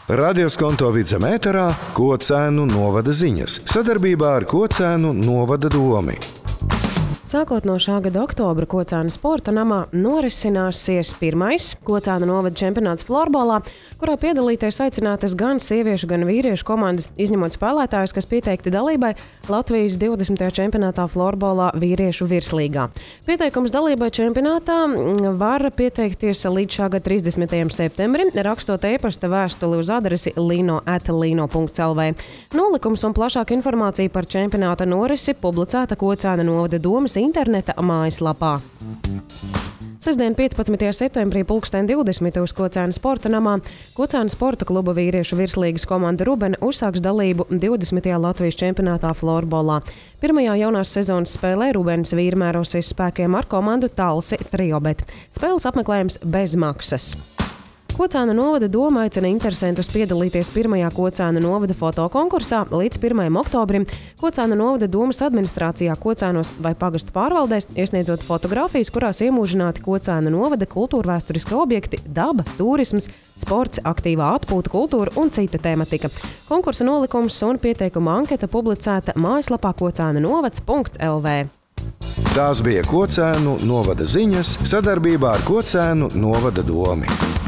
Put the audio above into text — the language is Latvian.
Radioskonto Vidzeme ēterā Kocēnu novada ziņas sadarbībā ar Kocēnu novada domi. Sākot no šā gada oktobra Kocēna sporta namā norisināsies pirmais Kocēna novada čempionāts florbolā, kurā piedalīties aicinātas gan sieviešu, gan vīriešu komandas, izņemot spēlētājus, kas pieteikti dalībai Latvijas 20. čempionātā florbolā vīriešu virslīgā. Pieteikums dalībai čempionātā var pieteikties līdz šā gada 30. septembrim, rakstot e-pasta vēstuli uz adresi lino@lino.lv. Nolikums un plašāka informācija par čempionāta norisi publicēta Kocēna novada domas interneta mājaslapā. Sestdien 15. septembrī 2020. uz Kocēna sporta namā Kocēna sporta kluba vīriešu virslīgas komanda Rubene uzsāks dalību 20. Latvijas čempionātā florbolā. Pirmajā jaunās sezonas spēlē Rubenes vīri mērosies spēkiem ar komandu Talsi Triobet. Spēles apmeklējums bez maksas. Kocēna novada doma aicina interesantus piedalīties pirmajā Kocēna novada fotokonkursā līdz 1. oktobrim. Kocēna novada domas administrācijā Kocēnos vai pagastu pārvaldēs, iesniedzot fotogrāfijas, kurās iemūžināti Kocēna novada kultūrvēsturiski objekti, daba, turisms, sports, aktīvā atpūta, kultūra un cita tematika. Konkursa nolikums un pieteikuma anketa publicēta mājaslapā kocēnanovads.lv. Tās bija Kocēnu novada ziņas sadarbībā ar Kocēnu novada domi.